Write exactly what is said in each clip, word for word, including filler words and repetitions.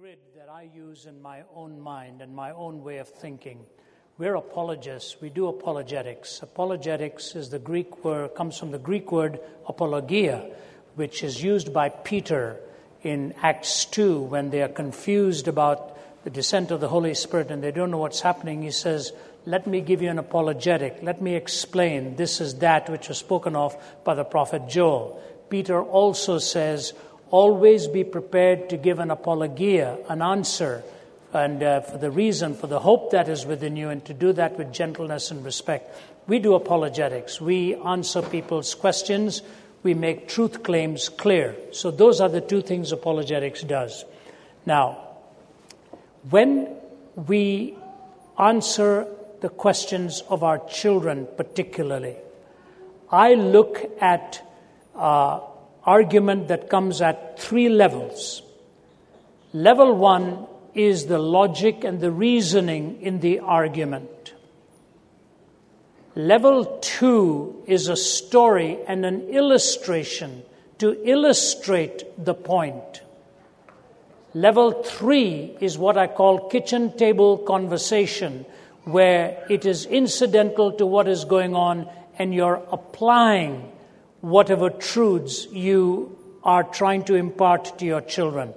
grid that I use in my own mind and my own way of thinking. We're apologists. We do apologetics. Apologetics is the Greek word, comes from the Greek word apologia, which is used by Peter in Acts two when they are confused about the descent of the Holy Spirit and they don't know what's happening. He says, let me give you an apologetic. Let me explain. This is that which was spoken of by the prophet Joel. Peter also says, always be prepared to give an apologia, an answer, and uh, for the reason, for the hope that is within you, and to do that with gentleness and respect. We do apologetics. We answer people's questions. We make truth claims clear. So those are the two things apologetics does. Now, when we answer the questions of our children particularly, I look at uh, argument that comes at three levels. Level one is the logic and the reasoning in the argument. Level two is a story and an illustration to illustrate the point. Level three is what I call kitchen table conversation, where it is incidental to what is going on and you're applying whatever truths you are trying to impart to your children.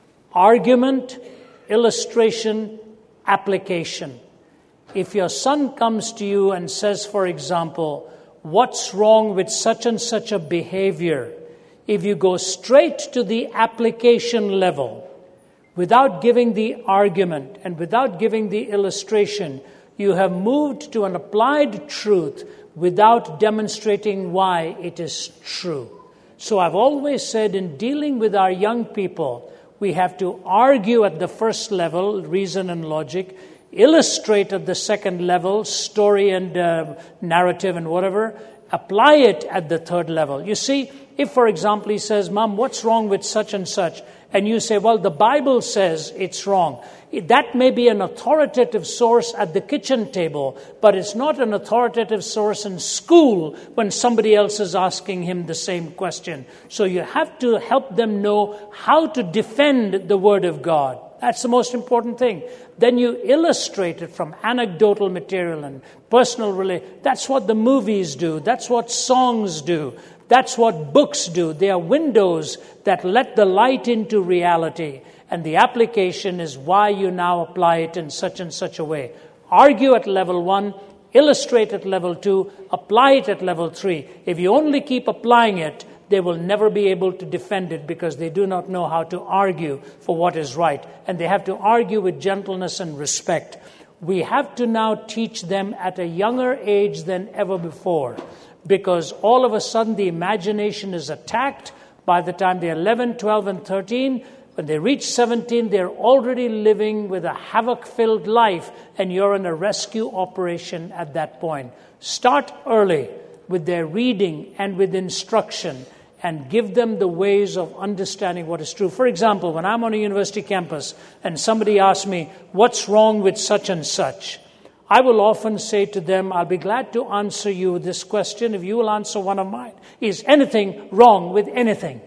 Argument, illustration, application. If your son comes to you and says, for example, what's wrong with such and such a behavior? If you go straight to the application level, without giving the argument and without giving the illustration, you have moved to an applied truth without demonstrating why it is true. So I've always said in dealing with our young people, we have to argue at the first level, reason and logic, illustrate at the second level, story and uh, narrative and whatever, apply it at the third level. You see, if, for example, he says, Mom, what's wrong with such and such? And you say, well, the Bible says it's wrong. That may be an authoritative source at the kitchen table, but it's not an authoritative source in school when somebody else is asking him the same question. So you have to help them know how to defend the Word of God. That's the most important thing. Then you illustrate it from anecdotal material and personal relation. That's what the movies do. That's what songs do. That's what books do. They are windows that let the light into reality. And the application is why you now apply it in such and such a way. Argue at level one, illustrate at level two, apply it at level three. If you only keep applying it, they will never be able to defend it because they do not know how to argue for what is right. And they have to argue with gentleness and respect. We have to now teach them at a younger age than ever before, because all of a sudden the imagination is attacked. By the time they're eleven, twelve, and thirteen, when they reach seventeen, they're already living with a havoc-filled life, and you're in a rescue operation at that point. Start early with their reading and with instruction, and give them the ways of understanding what is true. For example, when I'm on a university campus and somebody asks me, what's wrong with such and such? I will often say to them, I'll be glad to answer you this question if you will answer one of mine. Is anything wrong with anything?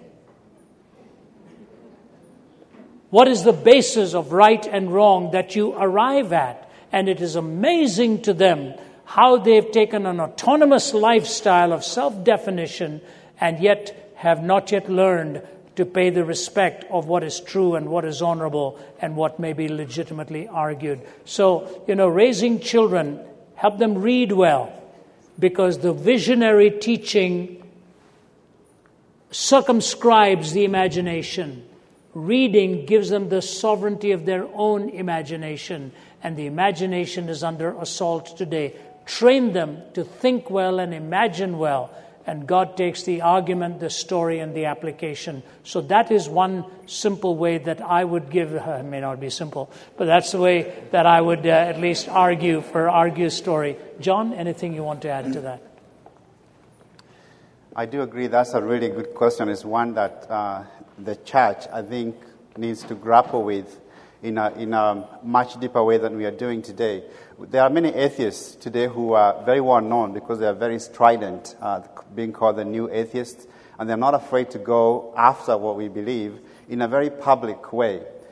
What is the basis of right and wrong that you arrive at? And it is amazing to them how they've taken an autonomous lifestyle of self-definition and yet have not yet learned to pay the respect of what is true and what is honorable and what may be legitimately argued. So, you know, raising children, help them read well, because the visionary teaching circumscribes the imagination. Reading gives them the sovereignty of their own imagination, and the imagination is under assault today. Train them to think well and imagine well, and God takes the argument, the story, and the application. So that is one simple way that I would give. Uh, it may not be simple, but that's the way that I would uh, at least argue for argue's story. John, anything you want to add to that? I do agree. That's a really good question. It's one that uh, the church, I think, needs to grapple with in a, in a much deeper way than we are doing today. There are many atheists today who are very well known because they are very strident, uh, being called the new atheists, and they're not afraid to go after what we believe in a very public way.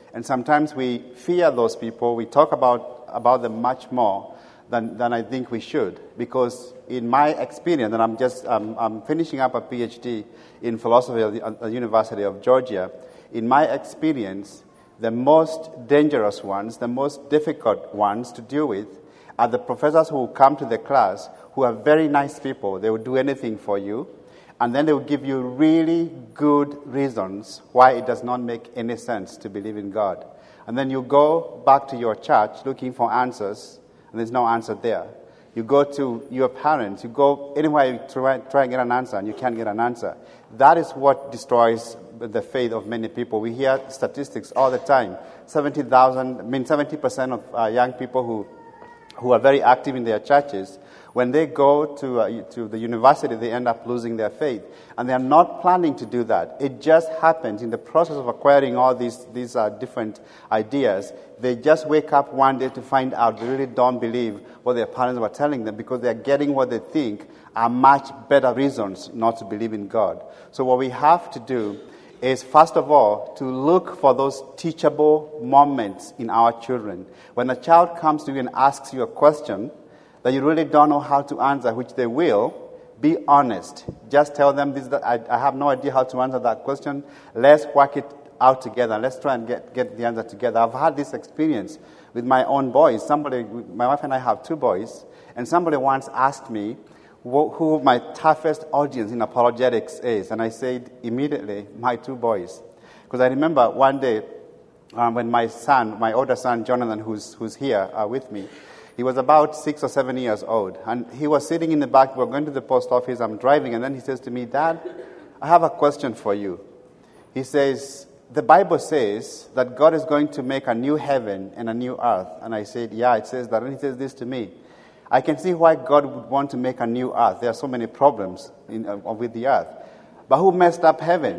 And sometimes we fear those people. We talk about, about them much more than, than I think we should. Because in my experience, and I'm just um, I'm finishing up a PhD in philosophy at the, at the University of Georgia, in my experience, the most dangerous ones, the most difficult ones to deal with are the professors who come to the class who are very nice people. They will do anything for you. And then they will give you really good reasons why it does not make any sense to believe in God. And then you go back to your church looking for answers, and there's no answer there. You go to your parents, you go anywhere you try, try and get an answer, and you can't get an answer. That is what destroys the faith of many people. We hear statistics all the time. seventy thousand, I mean seventy percent of uh, young people who, who are very active in their churches, when they go to uh, to the university, they end up losing their faith. And they are not planning to do that. It just happens in the process of acquiring all these, these uh, different ideas. They just wake up one day to find out they really don't believe what their parents were telling them because they're getting what they think are much better reasons not to believe in God. So what we have to do is, first of all, to look for those teachable moments in our children. When a child comes to you and asks you a question that you really don't know how to answer, which they will, be honest. Just tell them, this. I, I have no idea how to answer that question. Let's work it out together. Let's try and get, get the answer together. I've had this experience with my own boys. Somebody, my wife and I have two boys, and somebody once asked me wh- who my toughest audience in apologetics is, and I said immediately, my two boys. Because I remember one day um, when my son, my older son, Jonathan, who's, who's here uh, with me, he was about six or seven years old, and he was sitting in the back. We were going to the post office. I'm driving, and then he says to me, "Dad, I have a question for you." He says, "The Bible says that God is going to make a new heaven and a new earth." And I said, "Yeah, it says that." And he says this to me, "I can see why God would want to make a new earth. There are so many problems in, uh, with the earth. But who messed up heaven?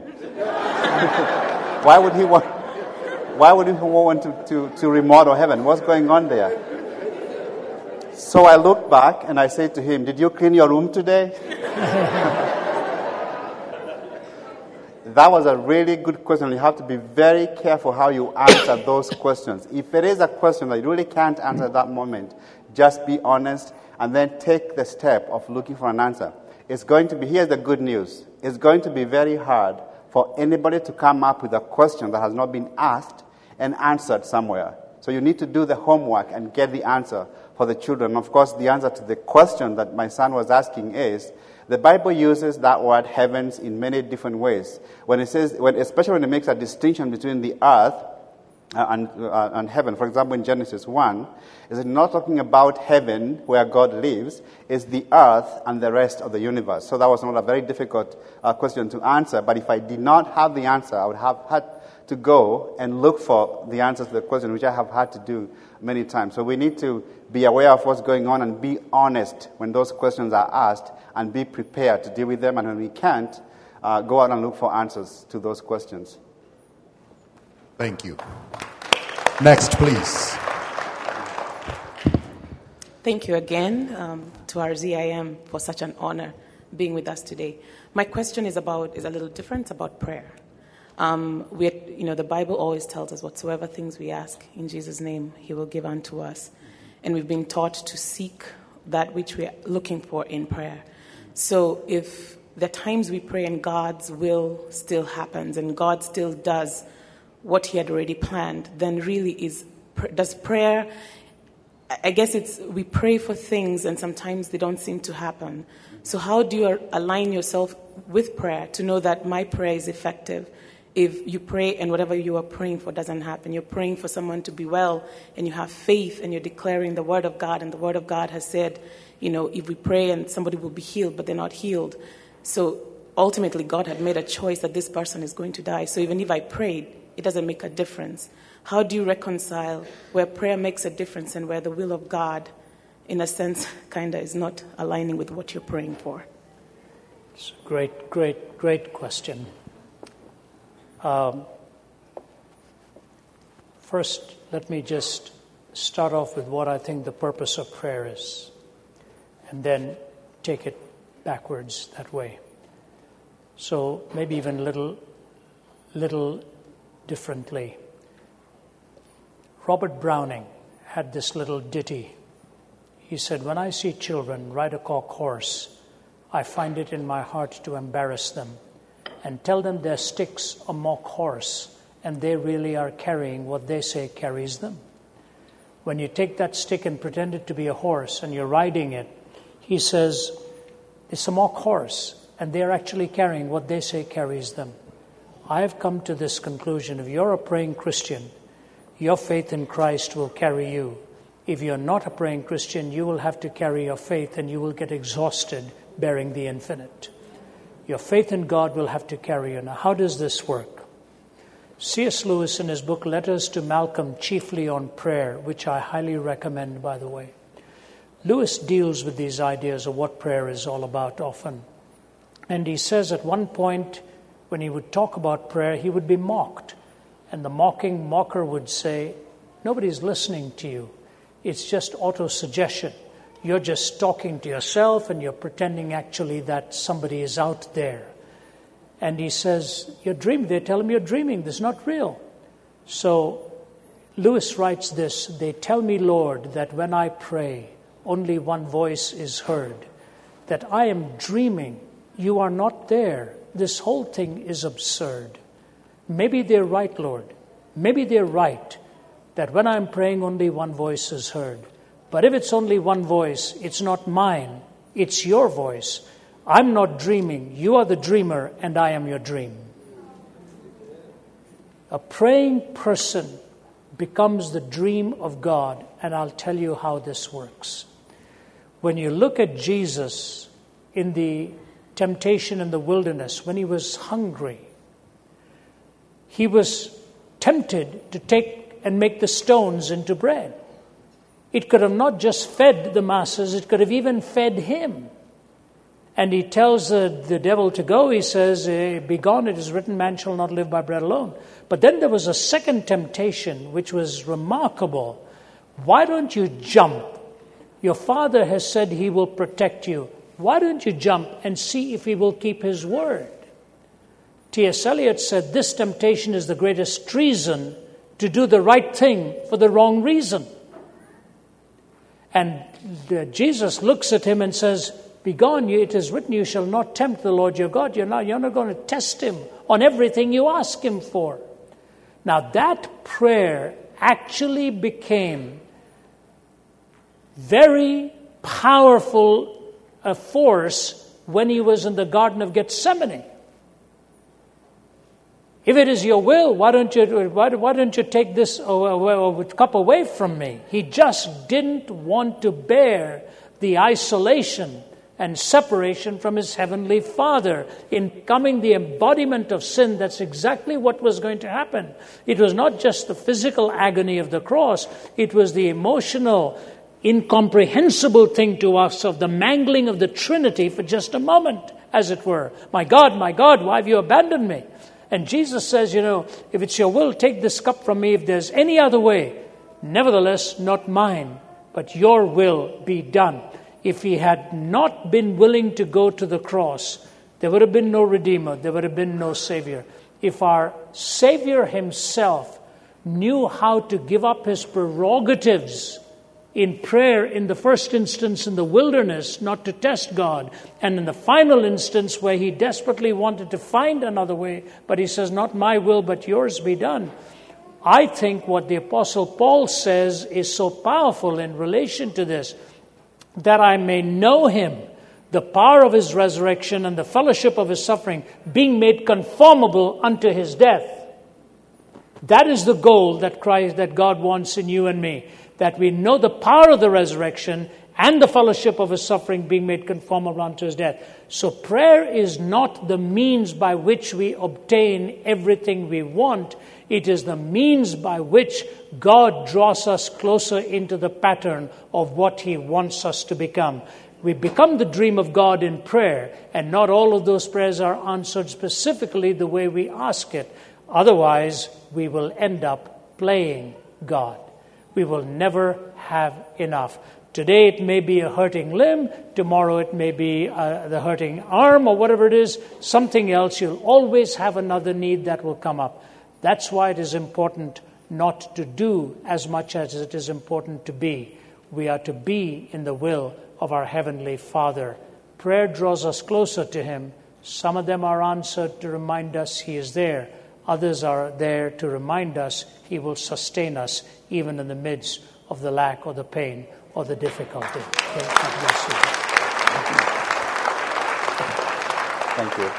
Why would he want? Why would he want to, to, to remodel heaven? What's going on there?" So I looked back and I said to him, "Did you clean your room today?" That was a really good question. You have to be very careful how you answer those questions. If it is a question that you really can't answer at that moment, just be honest and then take the step of looking for an answer. It's going to be, here's the good news. It's going to be very hard for anybody to come up with a question that has not been asked and answered somewhere. So you need to do the homework and get the answer for the children. Of course, the answer to the question that my son was asking is, the Bible uses that word heavens in many different ways. When it says, when, especially when it makes a distinction between the earth uh, and, uh, and heaven. For example, in Genesis one, it's not talking about heaven where God lives, it's the earth and the rest of the universe. So that was not a very difficult uh, question to answer. But if I did not have the answer, I would have had to go and look for the answers to the question, which I have had to do many times. So we need to be aware of what's going on and be honest when those questions are asked and be prepared to deal with them. And when we can't, uh, go out and look for answers to those questions. Thank you. Next, please. Thank you again um, to our Z I M for such an honor being with us today. My question is about is a little different about prayer. Um, we, you know, the Bible always tells us whatsoever things we ask in Jesus' name, He will give unto us. And we've been taught to seek that which we are looking for in prayer. So if there are times we pray and God's will still happens and God still does what He had already planned, then really is does prayer, I guess it's we pray for things and sometimes they don't seem to happen. So how do you align yourself with prayer to know that my prayer is effective? If you pray and whatever you are praying for doesn't happen, you're praying for someone to be well and you have faith and you're declaring the word of God, and the word of God has said, you know, if we pray and somebody will be healed, but they're not healed. So ultimately God had made a choice that this person is going to die. So even if I prayed, it doesn't make a difference. How do you reconcile where prayer makes a difference and where the will of God, in a sense, kind of is not aligning with what you're praying for? It's a great, great, great question. Um, first, let me just start off with what I think the purpose of prayer is, and then take it backwards that way. So maybe even little, little differently. Robert Browning had this little ditty. He said, when I see children ride a cock horse, I find it in my heart to embarrass them and tell them their stick's a mock horse and they really are carrying what they say carries them. When you take that stick and pretend it to be a horse and you're riding it, he says, it's a mock horse and they're actually carrying what they say carries them. I have come to this conclusion. If you're a praying Christian, your faith in Christ will carry you. If you're not a praying Christian, you will have to carry your faith and you will get exhausted bearing the infinite. Your faith in God will have to carry you. Now, how does this work? C S Lewis, in his book Letters to Malcolm, chiefly on prayer, which I highly recommend, by the way, Lewis deals with these ideas of what prayer is all about often. And he says at one point, when he would talk about prayer, he would be mocked. And the mocking mocker would say, nobody's listening to you. It's just auto-suggestion. You're just talking to yourself and you're pretending actually that somebody is out there. And he says, you're dreaming. They tell him you're dreaming. This is not real. So Lewis writes this, they tell me, Lord, that when I pray, only one voice is heard, that I am dreaming. You are not there. This whole thing is absurd. Maybe they're right, Lord. Maybe they're right that when I'm praying, only one voice is heard. But if it's only one voice, it's not mine. It's your voice. I'm not dreaming. You are the dreamer, and I am your dream. A praying person becomes the dream of God, and I'll tell you how this works. When you look at Jesus in the temptation in the wilderness, when he was hungry, he was tempted to take and make the stones into bread. It could have not just fed the masses, it could have even fed him. And he tells the, the devil to go. He says, be gone, it is written, man shall not live by bread alone. But then there was a second temptation, which was remarkable. Why don't you jump? Your father has said he will protect you. Why don't you jump and see if he will keep his word? T S Eliot said, this temptation is the greatest treason, to do the right thing for the wrong reason. And the, Jesus looks at him and says, begone, you, it is written, you shall not tempt the Lord your God. You're not, you're not going to test him on everything you ask him for. Now that prayer actually became very powerful a force when he was in the Garden of Gethsemane. If it is your will, why don't you why, why don't you take this cup away from me? He just didn't want to bear the isolation and separation from his heavenly Father. In becoming the embodiment of sin, that's exactly what was going to happen. It was not just the physical agony of the cross, it was the emotional, incomprehensible thing to us of the mangling of the Trinity for just a moment, as it were. My God, my God, why have you abandoned me? And Jesus says, you know, if it's your will, take this cup from me. If there's any other way, nevertheless, not mine, but your will be done. If he had not been willing to go to the cross, there would have been no Redeemer. There would have been no Savior. If our Savior himself knew how to give up his prerogatives in prayer, in the first instance in the wilderness, not to test God, and in the final instance where he desperately wanted to find another way, but he says, not my will, but yours be done. I think what the Apostle Paul says is so powerful in relation to this, that I may know him, the power of his resurrection and the fellowship of his suffering, being made conformable unto his death. That is the goal that Christ, that God wants in you and me. That we know the power of the resurrection and the fellowship of his suffering, being made conformable unto his death. So prayer is not the means by which we obtain everything we want. It is the means by which God draws us closer into the pattern of what he wants us to become. We become the dream of God in prayer, and not all of those prayers are answered specifically the way we ask it. Otherwise, we will end up playing God. We will never have enough. Today it may be a hurting limb. Tomorrow it may be uh, the hurting arm or whatever it is. Something else. You'll always have another need that will come up. That's why it is important not to do as much as it is important to be. We are to be in the will of our Heavenly Father. Prayer draws us closer to Him. Some of them are answered to remind us He is there. Others are there to remind us He will sustain us even in the midst of the lack or the pain or the difficulty. Okay, God bless you. Thank you.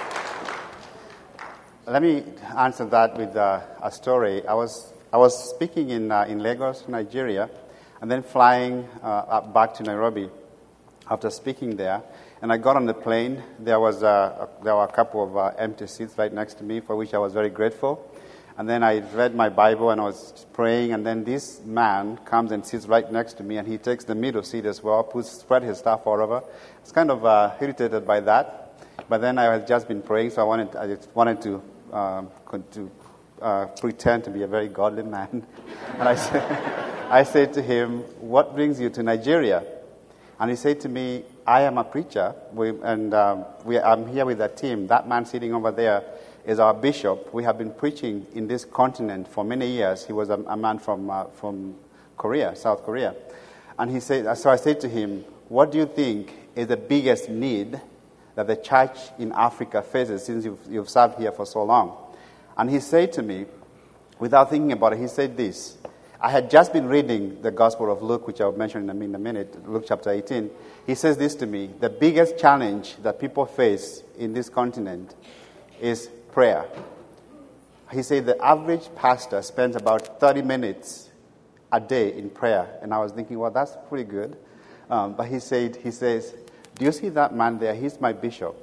Let me answer that with uh, a story. I was I was speaking in uh, in Lagos, Nigeria, and then flying uh, up back to Nairobi after speaking there. And I got on the plane. There was uh, a, there were a couple of uh, empty seats right next to me, for which I was very grateful. And then I read my Bible and I was praying. And then this man comes and sits right next to me, and he takes the middle seat as well, puts spread his stuff all over. I was kind of uh, irritated by that. But then I had just been praying, so I wanted I just wanted to um, to uh, pretend to be a very godly man. And I said, I said to him, "What brings you to Nigeria?" And he said to me, "I am a preacher, we, and um, we, I'm here with a team. That man sitting over there is our bishop. We have been preaching in this continent for many years." He was a, a man from uh, from Korea, South Korea. And he said, so I said to him, "What do you think is the biggest need that the church in Africa faces since you've, you've served here for so long?" And he said to me, without thinking about it, he said this. I had just been reading the Gospel of Luke, which I'll mention in a minute, Luke chapter eighteen. He says this to me: the biggest challenge that people face in this continent is prayer. He said the average pastor spends about thirty minutes a day in prayer. And I was thinking, well, that's pretty good. Um, but he said, he says, "Do you see that man there? He's my bishop.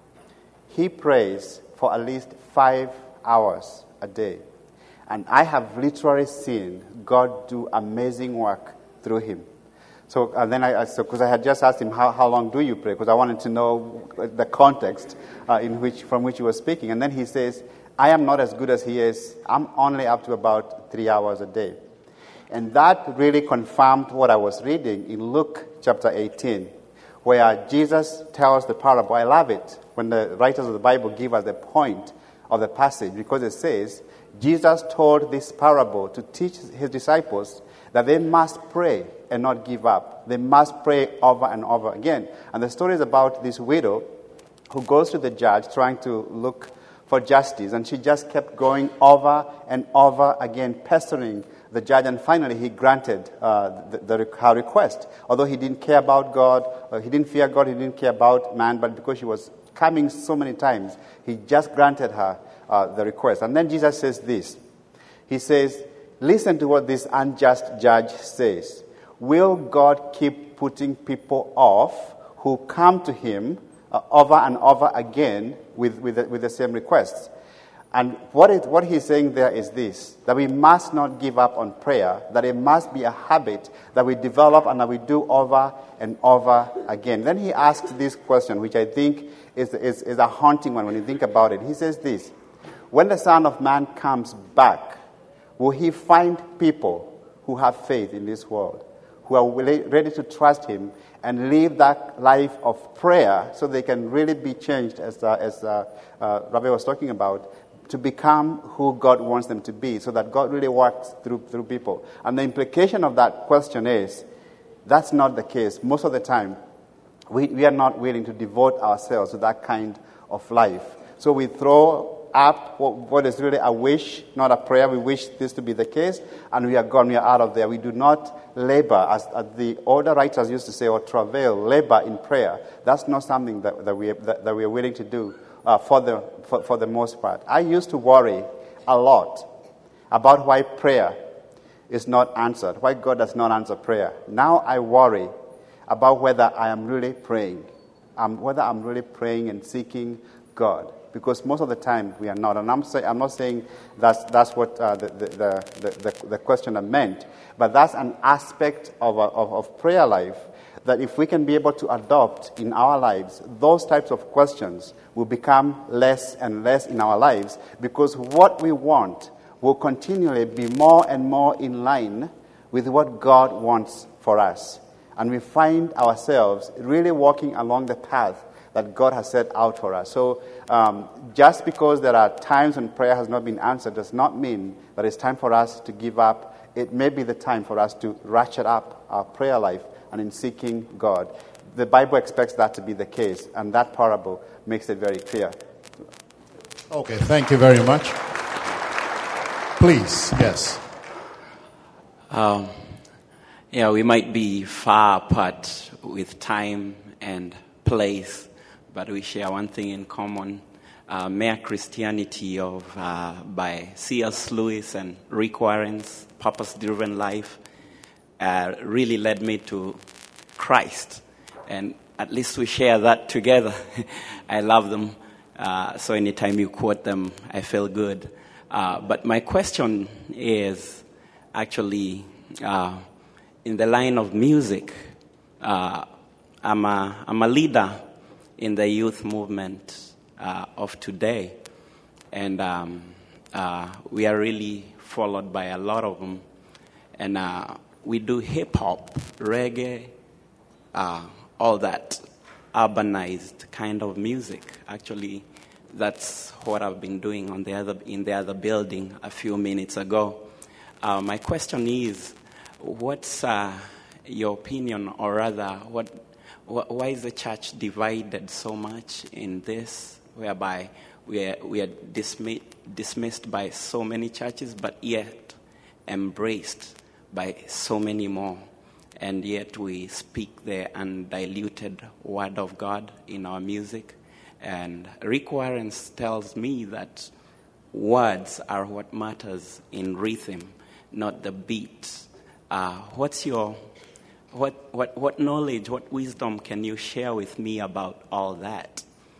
He prays for at least five hours a day. And I have literally seen God do amazing work through him." So and then I, so because I had just asked him, how, how long do you pray? Because I wanted to know the context uh, in which from which he was speaking. And then he says, "I am not as good as he is. I'm only up to about three hours a day." And that really confirmed what I was reading in Luke chapter eighteen, where Jesus tells the parable. I love it when the writers of the Bible give us the point of the passage, because it says, Jesus told this parable to teach his disciples that they must pray and not give up. They must pray over and over again. And the story is about this widow who goes to the judge trying to look for justice. And she just kept going over and over again, pestering the judge. And finally, he granted uh, the, the, her request. Although he didn't care about God, uh, he didn't fear God, he didn't care about man, but because she was coming so many times, he just granted her uh, the request. And then Jesus says this. He says, "Listen to what this unjust judge says. Will God keep putting people off who come to him uh, over and over again with, with, the, with the same requests?" And what, it, what he's saying there is this, that we must not give up on prayer, that it must be a habit that we develop and that we do over and over again. Then he asks this question, which I think is, is, is a haunting one when you think about it. He says this: when the Son of Man comes back, will he find people who have faith in this world, who are willing, ready to trust him and live that life of prayer so they can really be changed, as, uh, as uh, uh, Rabbi was talking about, to become who God wants them to be, so that God really works through through people? And the implication of that question is, that's not the case. Most of the time, we, we are not willing to devote ourselves to that kind of life. So we throw up what, what is really a wish, not a prayer. We wish this to be the case, and we are gone, we are out of there. We do not labor, as, as the older writers used to say, or travail, labor in prayer. That's not something that, that, we, that, that we are willing to do uh, for, the, for, for the most part. I used to worry a lot about why prayer is not answered, why God does not answer prayer. Now I worry about whether I am really praying, um, whether I'm really praying and seeking God. Because most of the time we are not. And I'm, say, I'm not saying that's, that's what uh, the, the, the, the, the questioner meant, but that's an aspect of, a, of, of prayer life that if we can be able to adopt in our lives, those types of questions will become less and less in our lives, because what we want will continually be more and more in line with what God wants for us. And we find ourselves really walking along the path that God has set out for us. So um, just because there are times when prayer has not been answered does not mean that it's time for us to give up. It may be the time for us to ratchet up our prayer life and in seeking God. The Bible expects that to be the case, and that parable makes it very clear. Okay, thank you very much. Please, yes. Um, yeah, we might be far apart with time and place, but we share one thing in common. Uh, Mere Christianity of uh, by C S Lewis and Rick Warren's Purpose-Driven Life uh, really led me to Christ, and at least we share that together. I love them, uh, so anytime you quote them, I feel good. Uh, but my question is actually uh, in the line of music. Uh, I'm a I'm a leader in the youth movement Uh, of today, and um, uh, we are really followed by a lot of them, and uh, we do hip hop, reggae, uh, all that urbanized kind of music. Actually, that's what I've been doing on the other in the other building a few minutes ago. Uh, my question is, what's uh, your opinion, or rather, what, wh- why is the church divided so much in this? Whereby we are, we are dismi- dismissed by so many churches, but yet embraced by so many more. And yet we speak the undiluted word of God in our music. And Rick Warren tells me that words are what matters in rhythm, not the beat. Uh, what's your, what, what, what knowledge, what wisdom can you share with me about all that?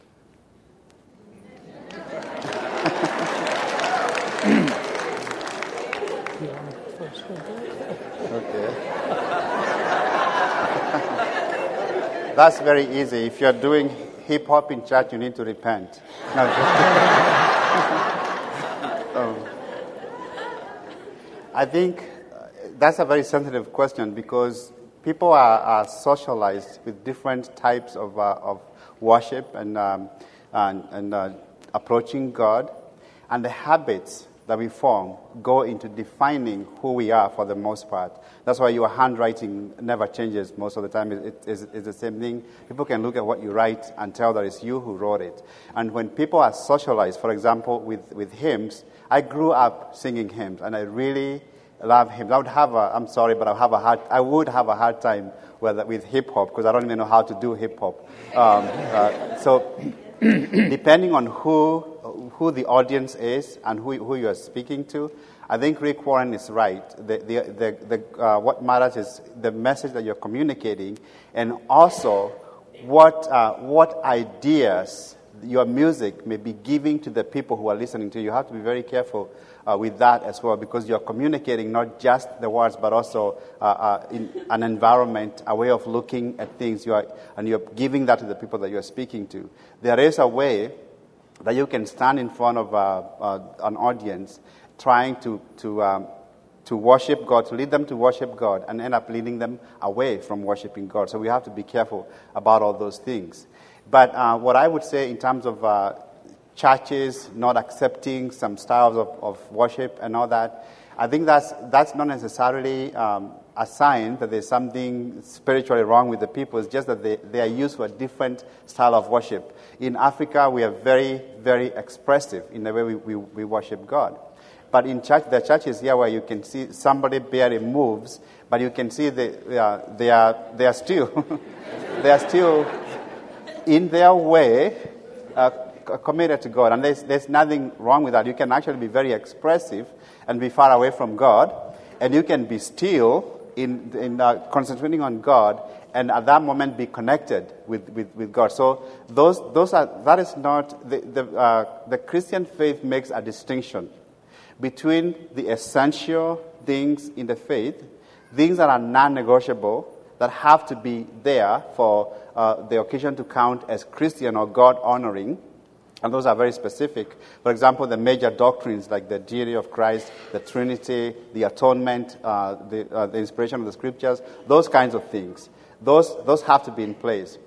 Okay. That's very easy. If you're doing hip hop in church, you need to repent. No, um, I think that's a very sensitive question because people are, are socialized with different types of uh, of worship and um, and, and uh, approaching God, and the habits that we form go into defining who we are for the most part. That's why your handwriting never changes most of the time. It, it, it's, it's the same thing. People can look at what you write and tell that it's you who wrote it. And when people are socialized, for example, with, with hymns, I grew up singing hymns, and I really love hymns. I would have a, I'm sorry, but I have a hard, I would have a hard time with, with hip-hop because I don't even know how to do hip-hop. Um, uh, so depending on who who the audience is and who who you are speaking to, I think Rick Warren is right. The, the, the, the, uh, what matters is the message that you're communicating, and also what uh, what ideas your music may be giving to the people who are listening to you. You have to be very careful uh, with that as well, because you're communicating not just the words, but also uh, uh, in an environment, a way of looking at things. You are, and you're giving that to the people that you're speaking to. There is a way that you can stand in front of uh, uh, an audience trying to to um, to worship God, to lead them to worship God, and end up leading them away from worshiping God. So we have to be careful about all those things. But uh, what I would say in terms of uh, churches not accepting some styles of, of worship and all that, I think that's that's not necessarily um, a sign that there's something spiritually wrong with the people. It's just that they, they are used for a different style of worship. In Africa, we are very, very expressive in the way we, we, we worship God. But in church, the churches here where you can see somebody barely moves, but you can see they, uh, they are they are still they are still in their way uh, committed to God, and there's there's nothing wrong with that. You can actually be very expressive and be far away from God, and you can be still in in uh, concentrating on God, and at that moment be connected with, with, with God. So those those are that is not the the, uh, the Christian faith makes a distinction between the essential things in the faith, things that are non-negotiable, that have to be there for uh, the occasion to count as Christian or God-honoring, and those are very specific. For example, the major doctrines like the deity of Christ, the Trinity, the atonement, uh, the, uh, the inspiration of the Scriptures, those kinds of things. Those those have to be in place.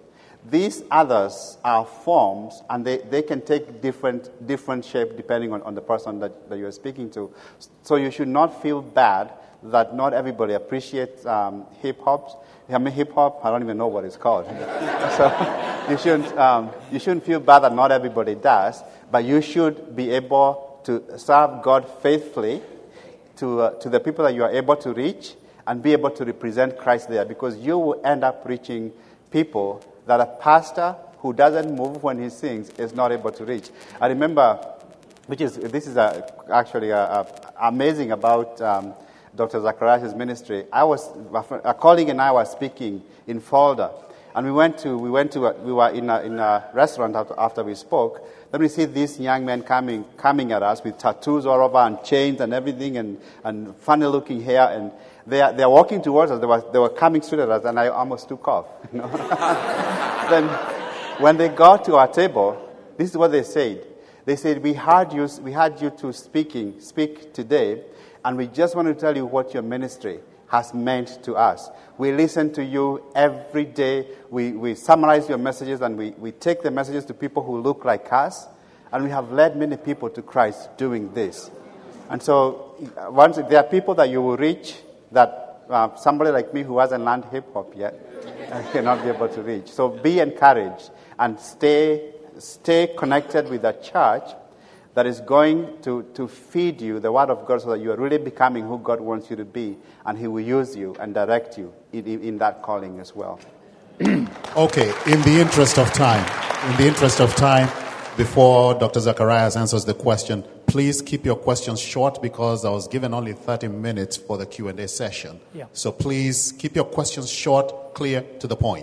These others are forms, and they, they can take different different shape depending on, on the person that, that you're speaking to. So you should not feel bad that not everybody appreciates um, hip-hop. I mean, hip-hop, I don't even know what it's called. So you shouldn't, um, you shouldn't feel bad that not everybody does, but you should be able to serve God faithfully to, uh, to the people that you are able to reach and be able to represent Christ there, because you will end up reaching people that a pastor who doesn't move when he sings is not able to reach. I remember, which is this is a, actually a, a amazing about um, Doctor Zacharias' ministry. I was a colleague and I were speaking in Fulda, and we went to we went to a, we were in a, in a restaurant after, after we spoke. Then we see these young men coming coming at us with tattoos all over and chains and everything and, and funny looking hair, and they are, they are walking towards us. They were they were coming straight at us, and I almost took off. You know? Then when they got to our table, this is what they said. They said, "We heard you we heard you two speaking speak today, and we just want to tell you what your ministry has meant to us. We listen to you every day. We, we summarize your messages, and we, we take the messages to people who look like us, and we have led many people to Christ doing this." And so once there are people that you will reach that uh, somebody like me who hasn't learned hip-hop yet cannot be able to reach. So be encouraged and stay stay connected with a church that is going to, to feed you the Word of God, so that you are really becoming who God wants you to be, and He will use you and direct you in, in, in that calling as well. Okay, in the interest of time, in the interest of time, before Doctor Zacharias answers the question, please keep your questions short, because I was given only thirty minutes for the Q and A session. Yeah. So please keep your questions short, clear, to the point.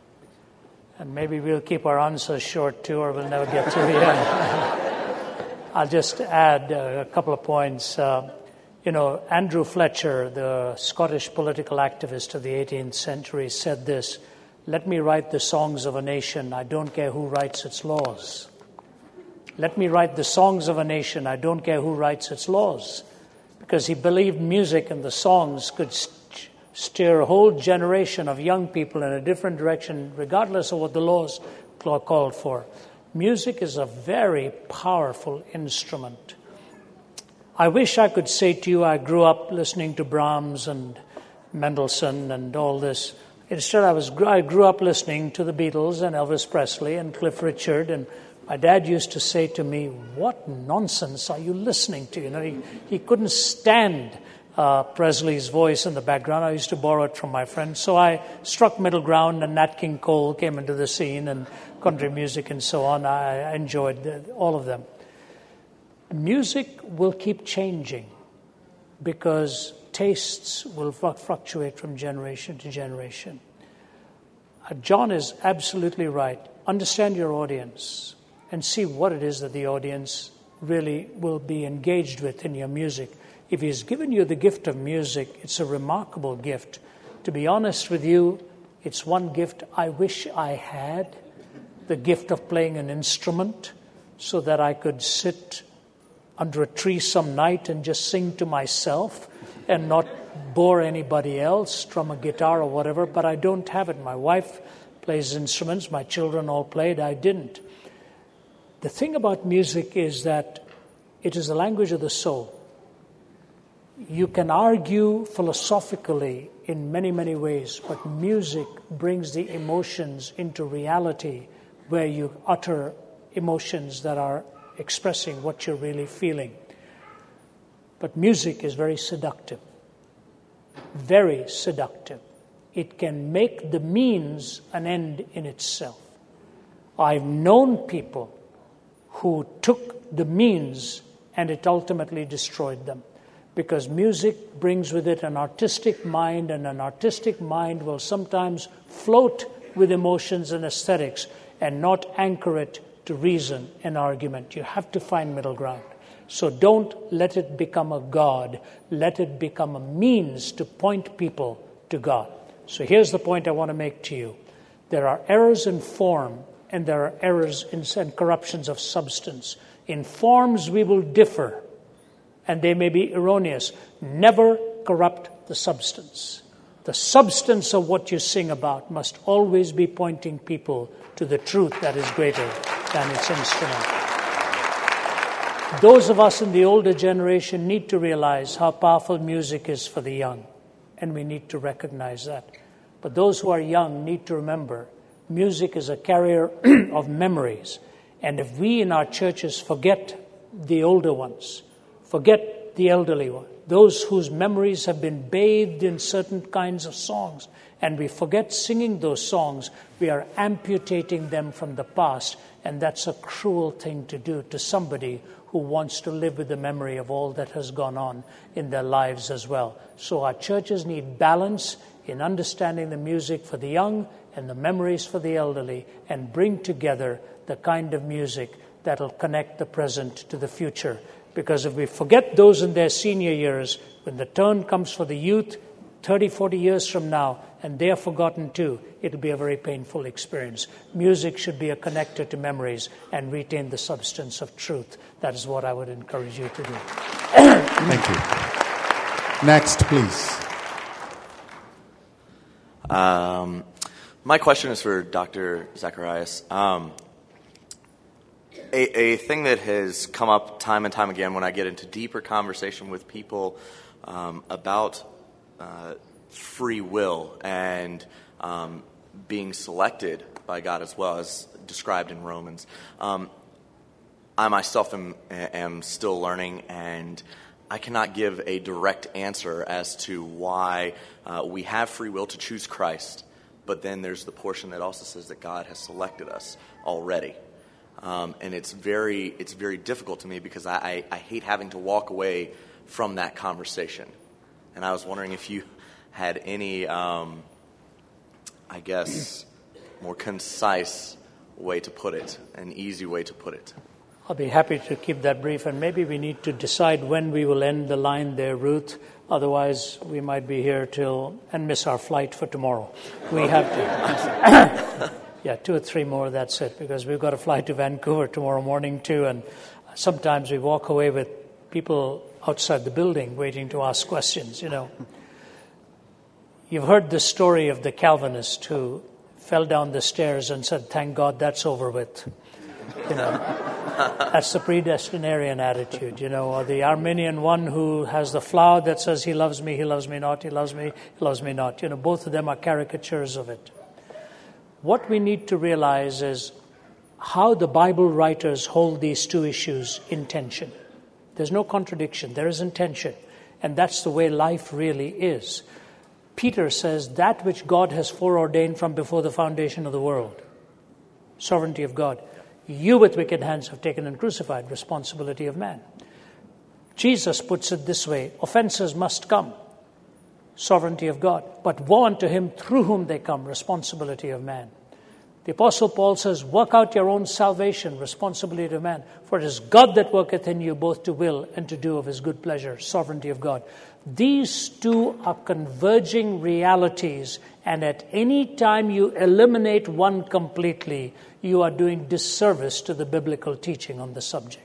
And maybe we'll keep our answers short too, or we'll never get to the end. I'll just add uh, a couple of points. Uh, you know, Andrew Fletcher, the Scottish political activist of the eighteenth century, said this: "Let me write the songs of a nation. I don't care who writes its laws." Let me write the songs of a nation. I don't care who writes its laws. Because he believed music and the songs could st- steer a whole generation of young people in a different direction, regardless of what the laws called for. Music is a very powerful instrument. I wish I could say to you I grew up listening to Brahms and Mendelssohn and all this. Instead, I was I grew up listening to the Beatles and Elvis Presley and Cliff Richard, and my dad used to say to me, "What nonsense are you listening to?" You know, he, he couldn't stand uh, Presley's voice in the background. I used to borrow it from my friends. So I struck middle ground, and Nat King Cole came into the scene, and country music and so on. I enjoyed the, all of them. Music will keep changing because tastes will fluctuate from generation to generation. Uh, John is absolutely right. Understand your audience and see what it is that the audience really will be engaged with in your music. If He's given you the gift of music, it's a remarkable gift. To be honest with you, it's one gift I wish I had, the gift of playing an instrument, so that I could sit under a tree some night and just sing to myself and not bore anybody else, strum a guitar or whatever, but I don't have it. My wife plays instruments, my children all played, I didn't. The thing about music is that it is the language of the soul. You can argue philosophically in many, many ways, but music brings the emotions into reality, where you utter emotions that are expressing what you're really feeling. But music is very seductive, very seductive. It can make the means an end in itself. I've known people who took the means and it ultimately destroyed them, because music brings with it an artistic mind, and an artistic mind will sometimes float with emotions and aesthetics and not anchor it to reason and argument. You have to find middle ground. So don't let it become a God. Let it become a means to point people to God. So here's the point I want to make to you. There are errors in form, and there are errors in, and corruptions of substance. In forms we will differ, and they may be erroneous. Never corrupt the substance. The substance of what you sing about must always be pointing people to the truth that is greater than its instrument. Those of us in the older generation need to realize how powerful music is for the young, and we need to recognize that. But those who are young need to remember music is a carrier of memories. And if we in our churches forget the older ones, forget the elderly ones, those whose memories have been bathed in certain kinds of songs, and we forget singing those songs, we are amputating them from the past, and that's a cruel thing to do to somebody who wants to live with the memory of all that has gone on in their lives as well. So our churches need balance in understanding the music for the young and the memories for the elderly, and bring together the kind of music that will connect the present to the future. Because if we forget those in their senior years, when the turn comes for the youth thirty, forty years from now, and they are forgotten too, it'll be a very painful experience. Music should be a connector to memories and retain the substance of truth. That is what I would encourage you to do. Thank you. Next, please. Um, my question is for Doctor Zacharias. Um, a, a thing that has come up time and time again when I get into deeper conversation with people um, about uh, free will and um, being selected by God as well, as described in Romans. Um, I myself am, am still learning, and I cannot give a direct answer as to why uh, we have free will to choose Christ, but then there's the portion that also says that God has selected us already. Um, and it's very it's very difficult to me because I, I, I hate having to walk away from that conversation. And I was wondering if you had any, um, I guess, more concise way to put it, an easy way to put it. I'll be happy to keep that brief, and maybe we need to decide when we will end the line there, Ruth. Otherwise, we might be here till and miss our flight for tomorrow. We have to. Yeah, two or three more, that's it, because we've got to fly to Vancouver tomorrow morning too, and sometimes we walk away with people outside the building waiting to ask questions, you know. You've heard the story of the Calvinist who fell down the stairs and said, "Thank God that's over with." You know, that's the predestinarian attitude, you know, or the Arminian one who has the flower that says, "He loves me, he loves me not, he loves me, he loves me not." You know, both of them are caricatures of it. What we need to realize is how the Bible writers hold these two issues in tension. There's no contradiction, there is tension, and that's the way life really is. Peter says, that which God has foreordained from before the foundation of the world, sovereignty of God, you with wicked hands have taken and crucified, responsibility of man. Jesus puts it this way, offenses must come, sovereignty of God, but woe unto him through whom they come, responsibility of man. The Apostle Paul says, work out your own salvation, responsibility of man, for it is God that worketh in you both to will and to do of his good pleasure, sovereignty of God. These two are converging realities, and at any time you eliminate one completely, you are doing disservice to the biblical teaching on the subject.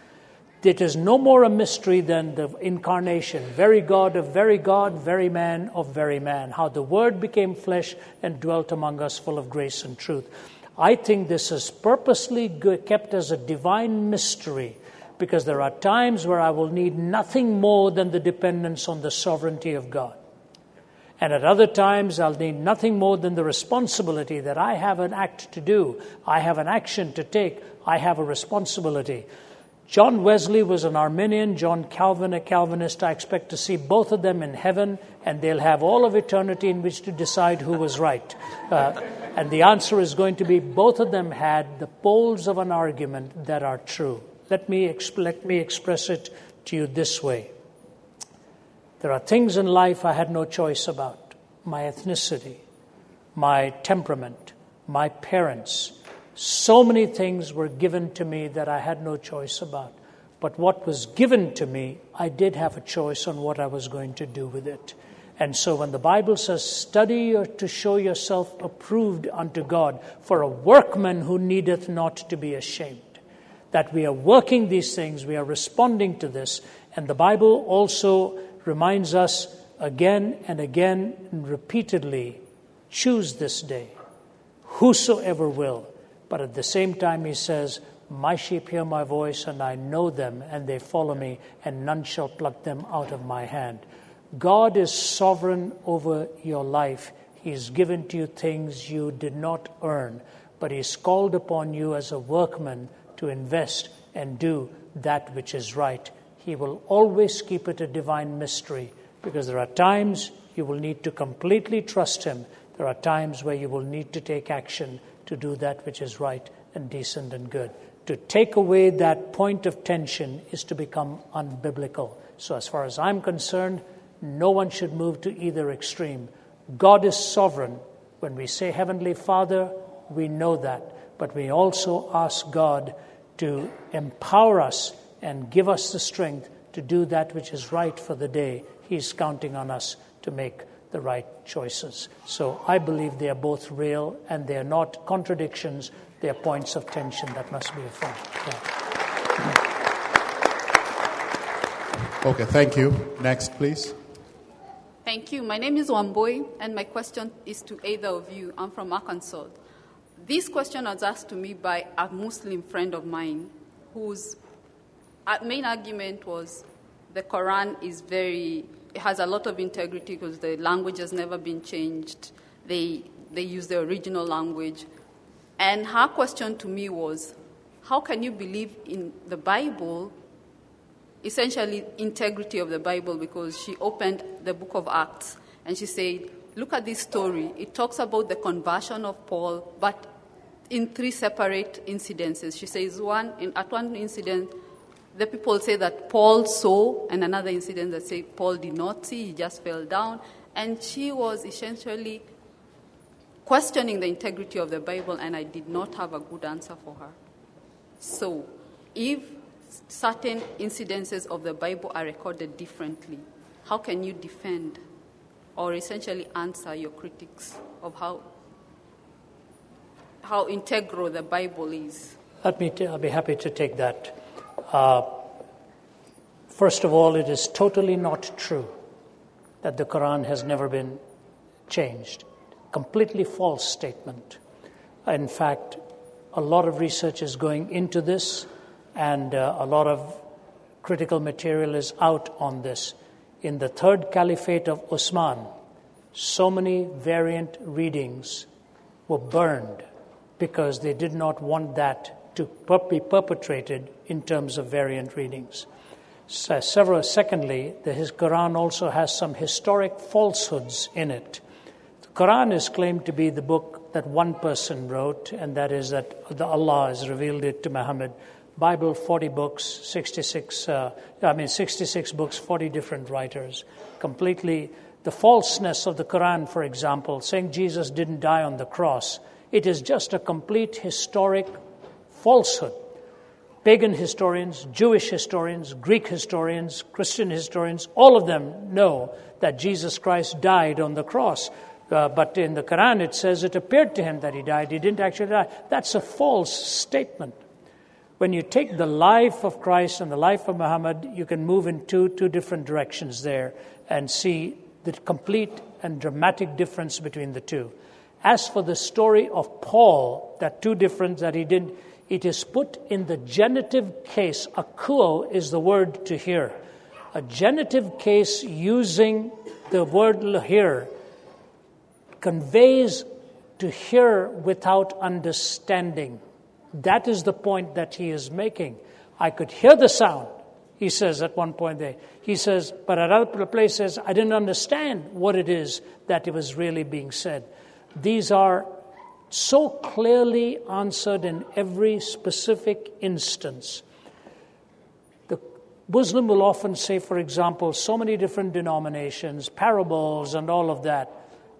It is no more a mystery than the incarnation, very God of very God, very man of very man, how the Word became flesh and dwelt among us full of grace and truth. I think this is purposely kept as a divine mystery, because there are times where I will need nothing more than the dependence on the sovereignty of God. And at other times, I'll need nothing more than the responsibility that I have an act to do. I have an action to take. I have a responsibility. John Wesley was an Arminian, John Calvin a Calvinist. I expect to see both of them in heaven, and they'll have all of eternity in which to decide who was right. Uh, and the answer is going to be both of them had the poles of an argument that are true. Let me, exp- let me express it to you this way. There are things in life I had no choice about. My ethnicity, my temperament, my parents. So many things were given to me that I had no choice about. But what was given to me, I did have a choice on what I was going to do with it. And so when the Bible says, study to show yourself approved unto God, for a workman who needeth not to be ashamed, that we are working these things, we are responding to this. And the Bible also reminds us again and again and repeatedly, choose this day, whosoever will. But at the same time, he says, my sheep hear my voice, and I know them, and they follow me, and none shall pluck them out of my hand. God is sovereign over your life. He's given to you things you did not earn, but he's called upon you as a workman to invest and do that which is right. He will always keep it a divine mystery, because there are times you will need to completely trust him. There are times where you will need to take action to do that which is right and decent and good. To take away that point of tension is to become unbiblical. So as far as I'm concerned, no one should move to either extreme. God is sovereign. When we say Heavenly Father, we know that. But we also ask God to empower us and give us the strength to do that which is right for the day. He's counting on us to make the right choices. So I believe they are both real, and they are not contradictions. They are points of tension that must be affirmed. Yeah. Okay, thank you. Next, please. Thank you. My name is Wamboi, and my question is to either of you. I'm from Arkansas. This question was asked to me by a Muslim friend of mine, whose main argument was the Quran is very, it has a lot of integrity because the language has never been changed. They they use the original language. And her question to me was, how can you believe in the Bible, essentially integrity of the Bible, because she opened the book of Acts and she said, look at this story. It talks about the conversion of Paul, but in three separate incidences. She says one in, at one incident, the people say that Paul saw, and another incident that say Paul did not see, he just fell down. And she was essentially questioning the integrity of the Bible, and I did not have a good answer for her. So, if certain incidences of the Bible are recorded differently, how can you defend or essentially answer your critics of how how integral the Bible is? Let me t- I'll be happy to take that. Uh, first of all, it is totally not true that the Quran has never been changed. Completely false statement. In fact, a lot of research is going into this, and uh, a lot of critical material is out on this. In the third caliphate of Osman, so many variant readings were burned because they did not want that to be perpetrated in terms of variant readings. So several, secondly, the his Quran also has some historic falsehoods in it. Quran is claimed to be the book that one person wrote, and that is that the Allah has revealed it to Muhammad. Bible, forty books, sixty-six, uh, I mean sixty-six books, forty different writers. Completely, the falseness of the Quran, for example, saying Jesus didn't die on the cross, it is just a complete historic falsehood. Pagan historians, Jewish historians, Greek historians, Christian historians, all of them know that Jesus Christ died on the cross. Uh, but in the Quran, it says it appeared to him that he died. He didn't actually die. That's a false statement. When you take the life of Christ and the life of Muhammad, you can move in two, two different directions there and see the complete and dramatic difference between the two. As for the story of Paul, that two different that he didn't, it is put in the genitive case. Akuo is the word to hear. A genitive case using the word hear conveys to hear without understanding. That is the point that he is making. I could hear the sound, he says at one point there. He says, but at other places, I didn't understand what it is that it was really being said. These are so clearly answered in every specific instance. The Muslim will often say, for example, so many different denominations, parables and all of that.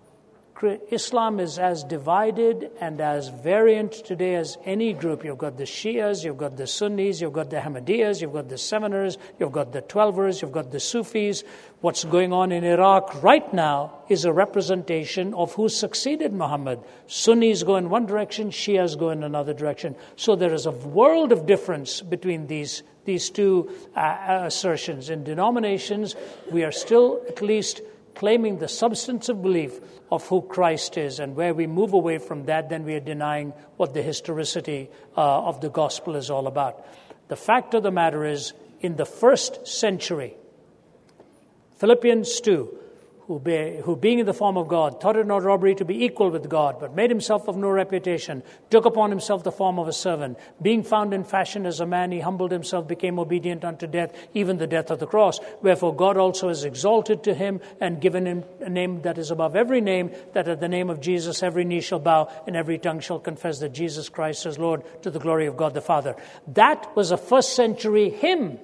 Islam is as divided and as variant today as any group. You've got the Shias, you've got the Sunnis, you've got the Ahmadiyas, you've got the Seveners, you've got the Twelvers, you've got the Sufis. What's going on in Iraq right now is a representation of who succeeded Muhammad. Sunnis go in one direction, Shias go in another direction. So there is a world of difference between these, these two uh, assertions. In denominations, we are still at least claiming the substantive belief of who Christ is, and where we move away from that, then we are denying what the historicity uh, of the gospel is all about. The fact of the matter is, in the first century, Philippians two, who, be, who being in the form of God, thought it not robbery to be equal with God, but made himself of no reputation, took upon himself the form of a servant. Being found in fashion as a man, he humbled himself, became obedient unto death, even the death of the cross. Wherefore God also has exalted to him and given him a name that is above every name, that at the name of Jesus every knee shall bow and every tongue shall confess that Jesus Christ is Lord, to the glory of God the Father. That was a first century hymn.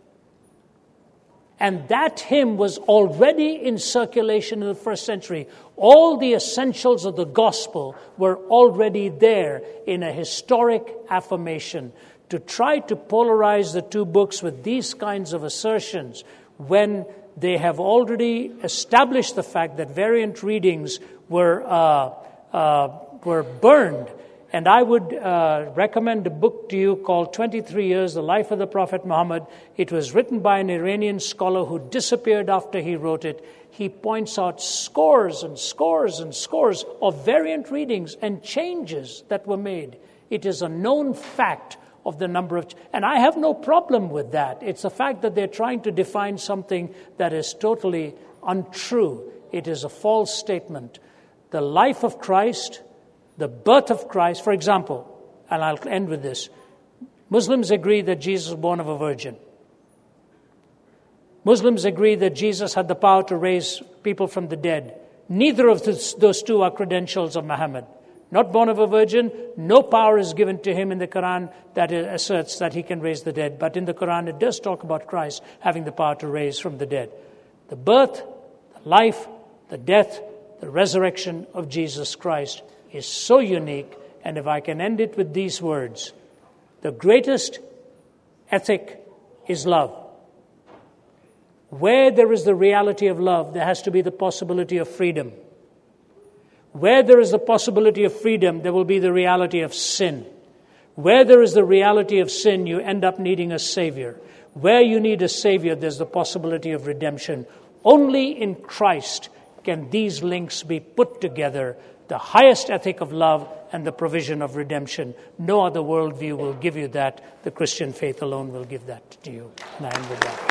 And that hymn was already in circulation in the first century. All the essentials of the gospel were already there in a historic affirmation. To try to polarize the two books with these kinds of assertions when they have already established the fact that variant readings were uh, uh, were burned. And I would uh, recommend a book to you called twenty-three years, The Life of the Prophet Muhammad. It was written by an Iranian scholar who disappeared after he wrote it. He points out scores and scores and scores of variant readings and changes that were made. It is a known fact of the number of... Ch- and I have no problem with that. It's the fact that they're trying to define something that is totally untrue. It is a false statement. The life of Christ... The birth of Christ, for example, and I'll end with this. Muslims agree that Jesus was born of a virgin. Muslims agree that Jesus had the power to raise people from the dead. Neither of this, those two are credentials of Muhammad. Not born of a virgin, no power is given to him in the Quran that asserts that he can raise the dead. But in the Quran, it does talk about Christ having the power to raise from the dead. The birth, the life, the death, the resurrection of Jesus Christ is so unique, and if I can end it with these words, the greatest ethic is love. Where there is the reality of love, there has to be the possibility of freedom. Where there is the possibility of freedom, there will be the reality of sin. Where there is the reality of sin, you end up needing a savior. Where you need a savior, there's the possibility of redemption. Only in Christ can these links be put together. The highest ethic of love and the provision of redemption. No other worldview will give you that. The Christian faith alone will give that to you. And I end with that.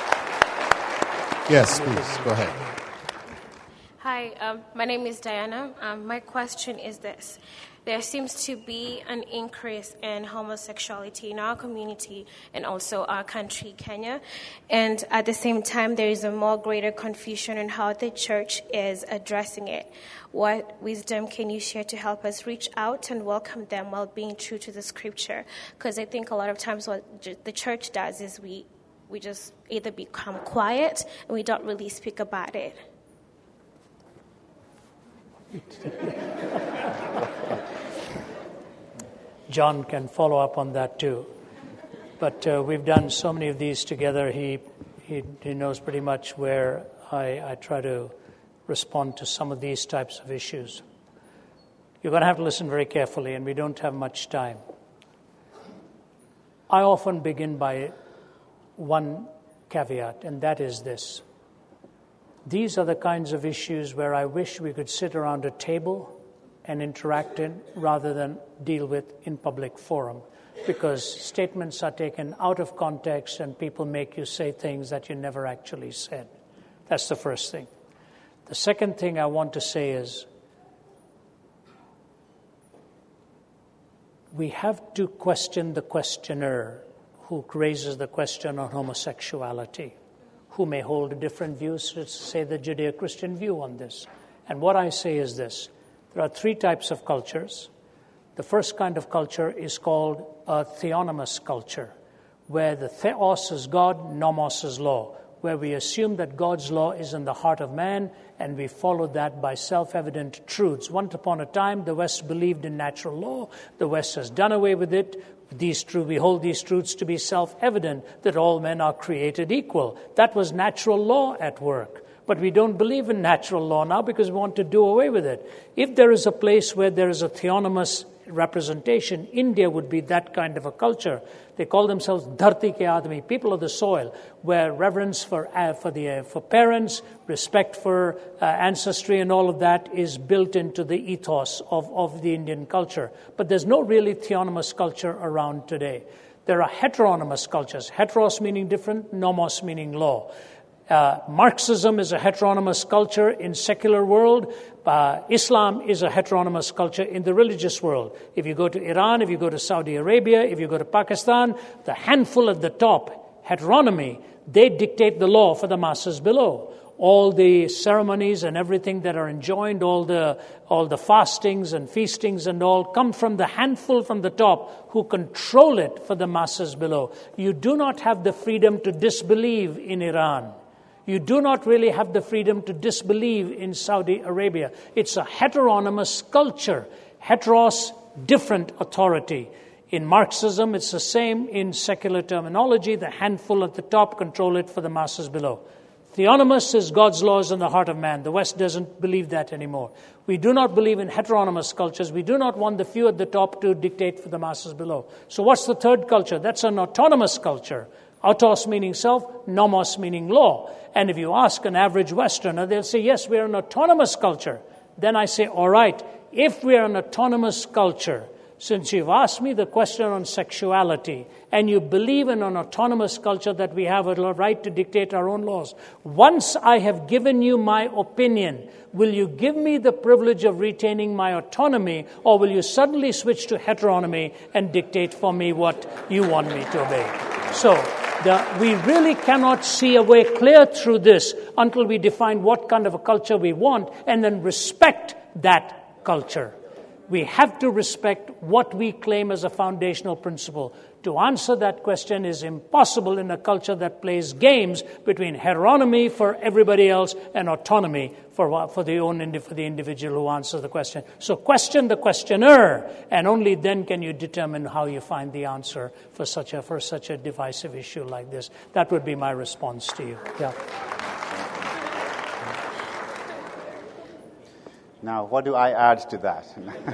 Yes, please, go ahead. Hi, um, my name is Diana. Um, my question is this. There seems to be an increase in homosexuality in our community and also our country, Kenya. And at the same time, there is a more greater confusion in how the church is addressing it. What wisdom can you share to help us reach out and welcome them while being true to the scripture? Because I think a lot of times what the church does is we, we just either become quiet and we don't really speak about it. John can follow up on that too. But uh, we've done so many of these together. He he, he knows pretty much where I, I try to respond to some of these types of issues. You're going to have to listen very carefully, and we don't have much time. I often begin by one caveat, and that is this. These are the kinds of issues where I wish we could sit around a table and interact in rather than deal with in public forum, because statements are taken out of context and people make you say things that you never actually said. That's the first thing. The second thing I want to say is we have to question the questioner who raises the question on homosexuality, who may hold a different view, say the Judeo-Christian view on this. And what I say is this. There are three types of cultures. The first kind of culture is called a theonomous culture, where the theos is God, nomos is law, where we assume that God's law is in the heart of man, and we follow that by self-evident truths. Once upon a time, the West believed in natural law. The West has done away with it. These truths, we hold these truths to be self-evident, that all men are created equal. That was natural law at work. But we don't believe in natural law now because we want to do away with it. If there is a place where there is a theonomous representation, India would be that kind of a culture. They call themselves Dharti ke Aadmi, people of the soil, where reverence for uh, for the uh, for parents, respect for uh, ancestry and all of that is built into the ethos of, of the Indian culture. But there's no really theonomous culture around today. There are heteronymous cultures, heteros meaning different, nomos meaning law. Uh, Marxism is a heteronymous culture in secular world. Uh, Islam is a heteronymous culture in the religious world. If you go to Iran, if you go to Saudi Arabia, if you go to Pakistan, the handful at the top, heteronomy, they dictate the law for the masses below. All the ceremonies and everything that are enjoined, all the all the fastings and feastings and all come from the handful from the top who control it for the masses below. You do not have the freedom to disbelieve in Iran. You do not really have the freedom to disbelieve in Saudi Arabia. It's a heteronymous culture. Heteros, different authority. In Marxism, it's the same. In secular terminology, the handful at the top control it for the masses below. Theonomous is God's laws in the heart of man. The West doesn't believe that anymore. We do not believe in heteronymous cultures. We do not want the few at the top to dictate for the masses below. So what's the third culture? That's an autonomous culture. Autos meaning self, nomos meaning law. And if you ask an average Westerner, they'll say, yes, we're an autonomous culture. Then I say, all right, if we're an autonomous culture, since you've asked me the question on sexuality, and you believe in an autonomous culture that we have a right to dictate our own laws, once I have given you my opinion, will you give me the privilege of retaining my autonomy, or will you suddenly switch to heteronomy and dictate for me what you want me to obey? So, The, we really cannot see a way clear through this until we define what kind of a culture we want and then respect that culture. We have to respect what we claim as a foundational principle. To answer that question is impossible in a culture that plays games between heteronomy for everybody else and autonomy for for the own for the individual who answers the question. So question the questioner, and only then can you determine how you find the answer for such a for such a divisive issue like this. That would be my response to you. Yeah. Now, what do I add to that?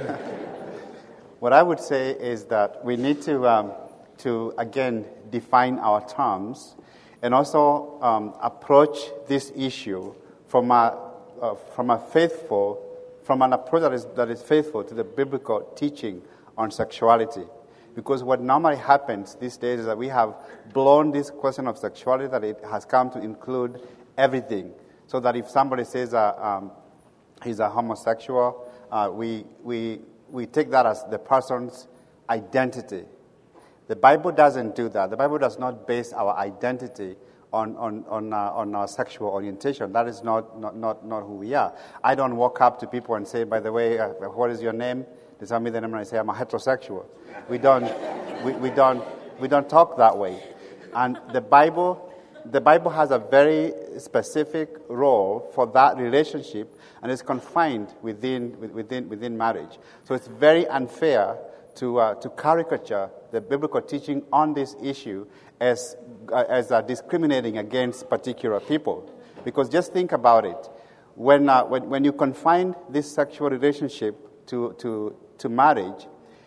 What I would say is that we need to, um, to again, define our terms and also um, approach this issue from a, uh, from a faithful, from an approach that is, that is faithful to the biblical teaching on sexuality. Because what normally happens these days is that we have blown this question of sexuality, that it has come to include everything. So that if somebody says, uh, um, he's a homosexual, uh, we we we take that as the person's identity. The Bible doesn't do that. The Bible does not base our identity on on on, uh, on our sexual orientation. That is not, not not not who we are. I don't walk up to people and say, by the way, uh, what is your name? They tell me the name and I say, I'm a heterosexual. We don't we, we don't we don't talk that way. And the Bible the Bible has a very specific role for that relationship, and it's confined within within within marriage. So it's very unfair to uh, to caricature the biblical teaching on this issue as uh, as uh, discriminating against particular people. Because just think about it: when uh, when when you confine this sexual relationship to to to marriage,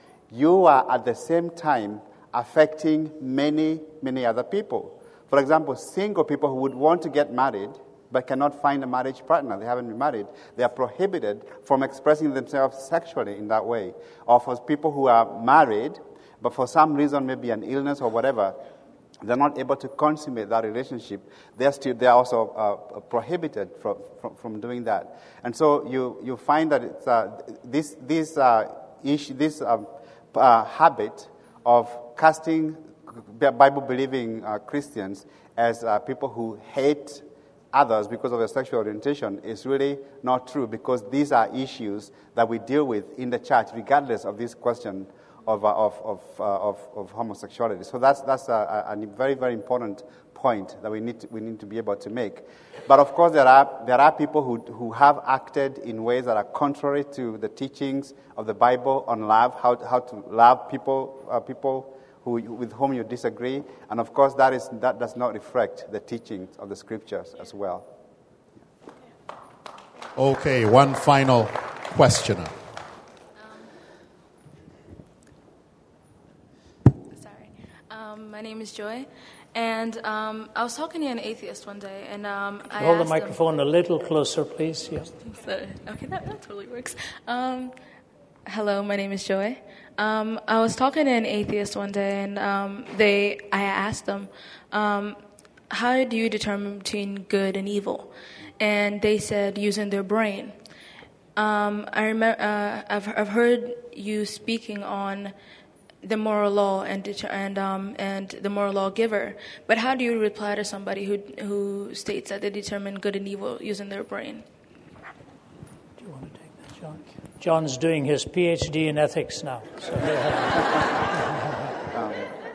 you are at the same time affecting many many other people. For example, single people who would want to get married but cannot find a marriage partner, they haven't been married, they are prohibited from expressing themselves sexually in that way. Or for people who are married, but for some reason, maybe an illness or whatever, they're not able to consummate that relationship, they're still they're also uh, prohibited from, from from doing that. And so you you find that it's uh, this this uh, issue this uh, uh, habit of casting Bible-believing uh, Christians as uh, people who hate others because of their sexual orientation is really not true, because these are issues that we deal with in the church regardless of this question of uh, of of, uh, of of homosexuality. So that's that's a, a very very important point that we need to, we need to be able to make. But of course there are there are people who who have acted in ways that are contrary to the teachings of the Bible on love, how how to love people uh, people. Who, with whom you disagree, and of course that is that does not reflect the teachings of the scriptures as well. Okay, one final questioner. Sorry. Um, my name is Joy, and um, I was talking to an atheist one day, and um, I Hold the asked microphone him, a little closer, please. Yes. Sorry. Okay, that, that totally works. Um, hello, my name is Joy. Um, I was talking to an atheist one day, and um, they, I asked them, um, how do you determine between good and evil? And they said using their brain. Um, I remember uh, I've I've heard you speaking on the moral law and and um, and the moral lawgiver. But how do you reply to somebody who who states that they determine good and evil using their brain? Do you want to take that, John? John's doing his P H D in ethics now. So um,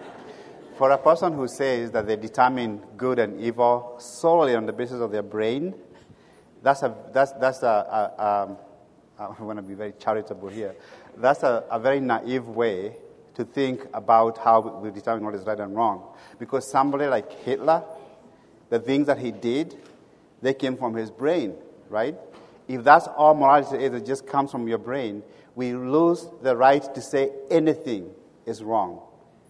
for a person who says that they determine good and evil solely on the basis of their brain, that's a that's that's a, a um, I want to be very charitable here. That's a, a very naive way to think about how we determine what is right and wrong. Because somebody like Hitler, the things that he did, they came from his brain, right? If that's all morality is, it just comes from your brain, we lose the right to say anything is wrong.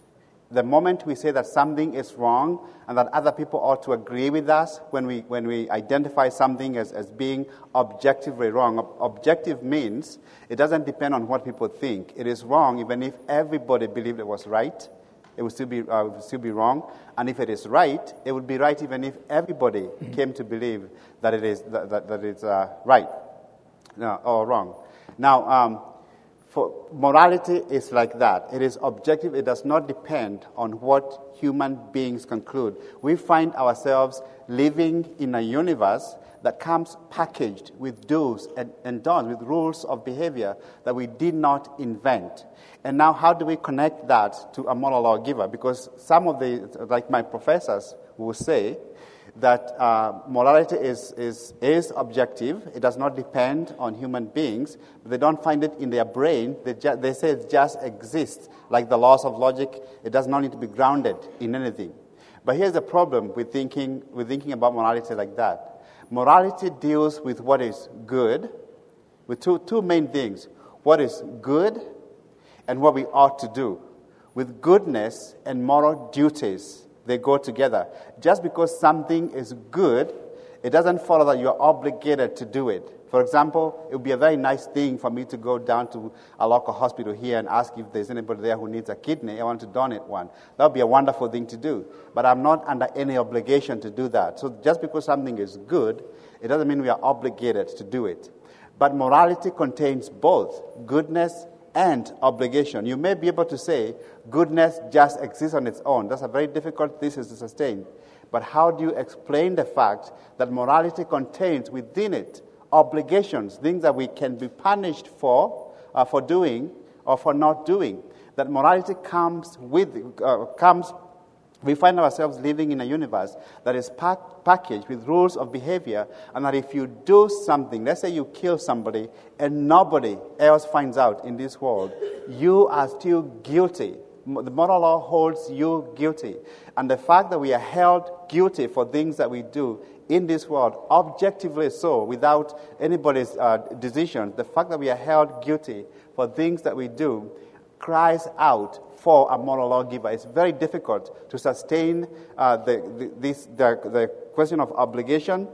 The moment we say that something is wrong and that other people ought to agree with us when we when we identify something as, as being objectively wrong, ob- objective means it doesn't depend on what people think. It is wrong even if everybody believed it was right. It would still be uh, would still be wrong. And if it is right, it would be right even if everybody mm-hmm. came to believe that it is that, that, that it's uh, right no, or wrong. Now, um, For morality is like that. It is objective. It does not depend on what human beings conclude. We find ourselves living in a universe that comes packaged with do's and, and don'ts, with rules of behavior that we did not invent. And now how do we connect that to a moral lawgiver? Because some of the, like my professors will say, that uh, morality is, is, is objective. It does not depend on human beings. But they don't find it in their brain. They, ju- they say it just exists. Like the laws of logic, it does not need to be grounded in anything. But here's the problem with thinking, with thinking about morality like that. Morality deals with what is good, with two, two main things. What is good and what we ought to do. With goodness and moral duties, they go together. Just because something is good, it doesn't follow that you're obligated to do it. For example, it would be a very nice thing for me to go down to a local hospital here and ask if there's anybody there who needs a kidney. I want to donate one. That would be a wonderful thing to do. But I'm not under any obligation to do that. So just because something is good, it doesn't mean we are obligated to do it. But morality contains both goodness and obligation. You may be able to say goodness just exists on its own. That's a very difficult thesis to sustain. But how do you explain the fact that morality contains within it obligations, things that we can be punished for, uh, for doing or for not doing? That morality comes with, uh, comes. We find ourselves living in a universe that is pack, packaged with rules of behavior, and that if you do something, let's say you kill somebody, and nobody else finds out in this world, you are still guilty. The moral law holds you guilty. And the fact that we are held guilty for things that we do in this world, objectively so, without anybody's uh, decision, the fact that we are held guilty for things that we do cries out for a moral lawgiver. It's very difficult to sustain uh, the, the, this, the, the question of obligation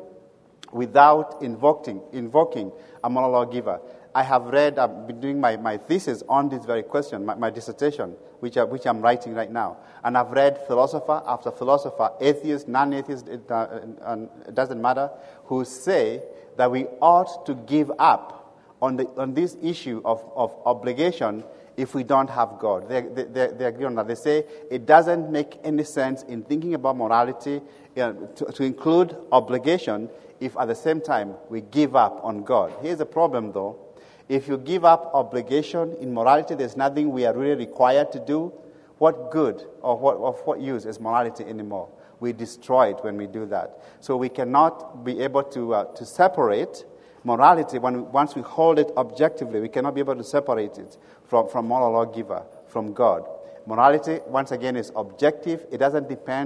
without invoking, invoking a moral lawgiver. I have read, I've been doing my, my thesis on this very question, my, my dissertation, which, I, which I'm writing right now. And I've read philosopher after philosopher, atheist, non-atheist, it, uh, uh, it doesn't matter, who say that we ought to give up on, the, on this issue of, of obligation if we don't have God. They, they, they agree on that. They say it doesn't make any sense in thinking about morality uh, to, to include obligation if at the same time we give up on God. Here's the problem, though. If you give up obligation in morality, there's nothing we are really required to do. What good or what, of what use is morality anymore? We destroy it when we do that. So we cannot be able to uh, to separate morality. When once we hold it objectively, we cannot be able to separate it from, from moral lawgiver, from God. Morality, once again, is objective. It doesn't depend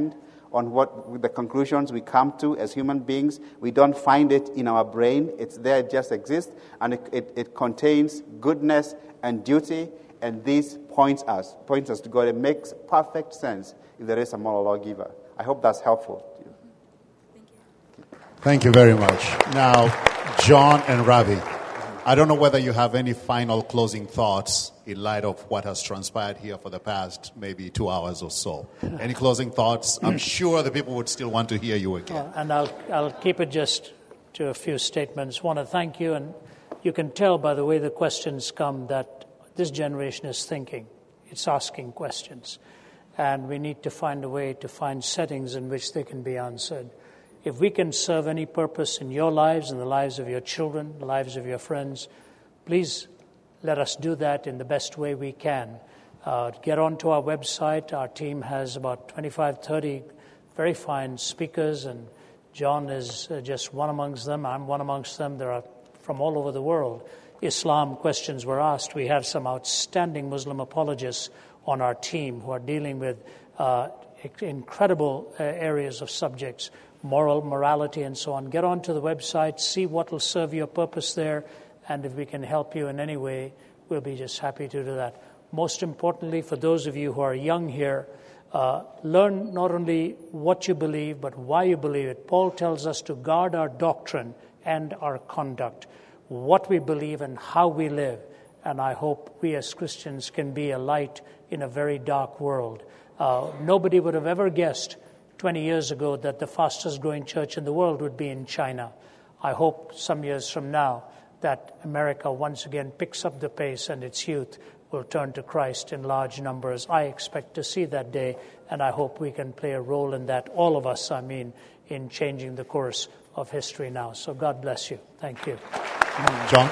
on what the conclusions we come to as human beings. We don't find it in our brain. It's there, it just exists, and it, it, it contains goodness and duty, and this points us, points us to God. It makes perfect sense if there is a moral lawgiver. I hope that's helpful to you. Thank you. Thank you very much. Now, John and Ravi, I don't know whether you have any final closing thoughts in light of what has transpired here for the past maybe two hours or so. Any closing thoughts? I'm sure the people would still want to hear you again. Well, and I'll I'll keep it just to a few statements. I want to thank you, and you can tell by the way the questions come that this generation is thinking. It's asking questions. And we need to find a way to find settings in which they can be answered. If we can serve any purpose in your lives and the lives of your children, the lives of your friends, please let us do that in the best way we can. Uh, get onto our website. Our team has about twenty-five, thirty very fine speakers, and John is uh, just one amongst them. I'm one amongst them. There are from all over the world. Islam questions were asked. We have some outstanding Muslim apologists on our team who are dealing with uh, incredible uh, areas of subjects, moral, morality, and so on. Get onto the website, see what will serve your purpose there, and if we can help you in any way, we'll be just happy to do that. Most importantly, for those of you who are young here, uh, learn not only what you believe, but why you believe it. Paul tells us to guard our doctrine and our conduct, what we believe and how we live. And I hope we as Christians can be a light in a very dark world. Uh, nobody would have ever guessed twenty years ago that the fastest growing church in the world would be in China. I hope some years from now that America once again picks up the pace and its youth will turn to Christ in large numbers. I expect to see that day, and I hope we can play a role in that, all of us, I mean, in changing the course of history now. So God bless you. Thank you. John?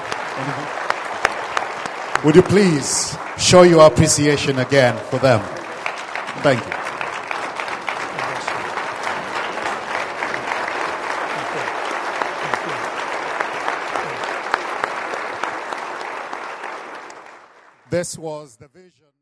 Would you please show your appreciation again for them? Thank you. This was the vision.